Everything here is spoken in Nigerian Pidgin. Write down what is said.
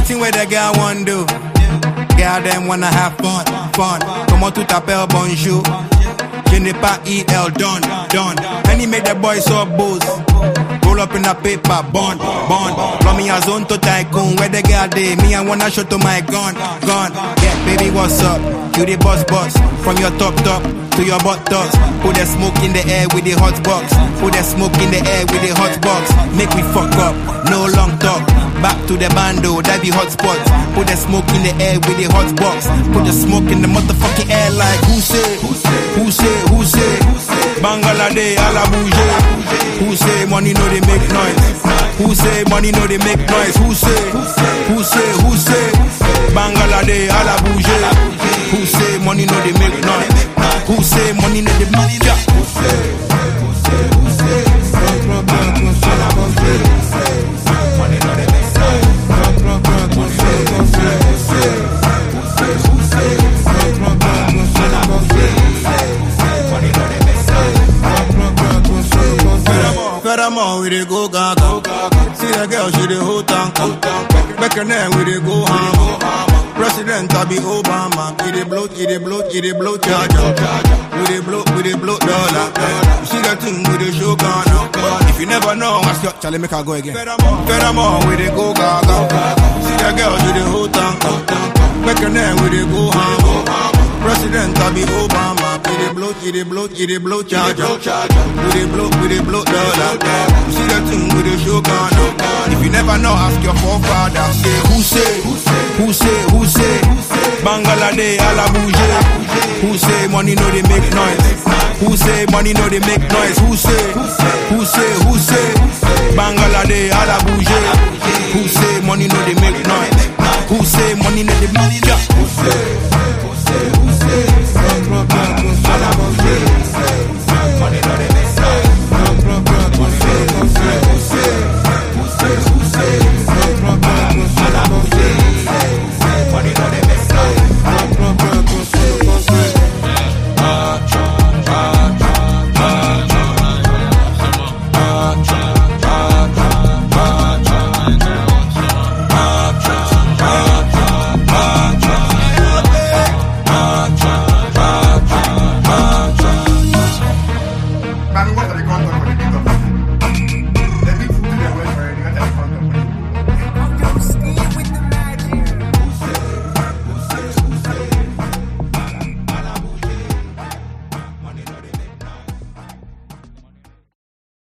Anything where the girl want do. Girl them wanna have fun. Come on to t'appelle bonjour. Je n'ai pas IL done. And he make the boy so booze. Roll up in a paper, bond. Love me a zone to tycoon. Where the girl day, me I wanna show to my gun. Yeah, baby, what's up? You the boss. From your top to your buttocks. Put the smoke in the air with the hot box. Put the smoke in the air with the hot box. Make me fuck up, no long talk. Back to the bando, that be hot spot. Put the smoke in the air with the hot box. Put the smoke in the motherfucking air like who say? Bangladesh, à la bouger. Who say money no they make noise? Who say money no they make noise? Who say? Bangladesh, à la bouger. Who say money no they make noise? Who say money no they make noise? Who say? Furthermore, we dey go gaga. See the girl, she dey hold tank. Back and then we dey go ham. President I be Obama. He dey blow charger. We dey blow dollar. See the thing we dey show Ghana. If you never know, ask your Charlie, make her go again. Furthermore, we dey go gaga. See the girl, she dey hold tank. Back and then we dey go ham. President I be Obama. He dey blow charger. We dey blow dollar. See the thing we dey show Ghana. If you never know, ask your forefathers. Say who say? Bangladesh, à la bouger. Who say money no they make noise? Who say money no they make noise? Who say? Bangladesh, à la bouger. Who say money no they make noise? Who say money no they make noise? Who say?